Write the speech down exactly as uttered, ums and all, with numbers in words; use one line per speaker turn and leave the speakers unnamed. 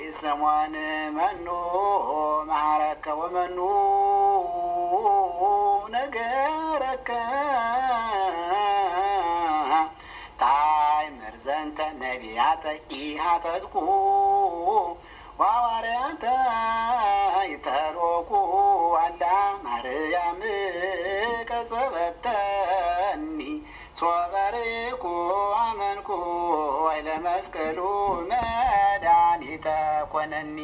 ሰሞን መኑ መሐረከ ወመኑ ነገረከ ታይምር ዘንተ ነቢያተ ኢሃተዝኩ ወሐዋርያተ ይተሎኩ አላ ማርያም ቀጸበተኒ ሶበርኩ አመንኩ ኃይለ መስቀሉ መድኃኒተ ኮነኒ